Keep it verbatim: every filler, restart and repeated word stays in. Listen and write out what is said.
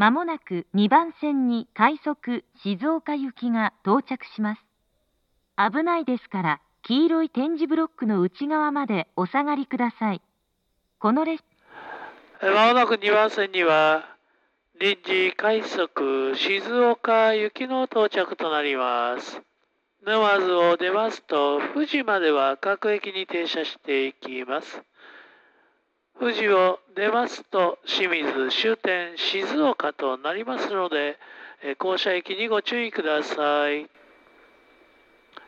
まもなくにばん線に快速静岡行きが到着します。危ないですから、黄色い点字ブロックの内側までお下がりください。この列まもなくにばん線には、臨時快速静岡行きの到着となります。沼津を出ますと、富士までは各駅に停車していきます。富士を出ますと、清水終点静岡となりますので、降車駅にご注意ください。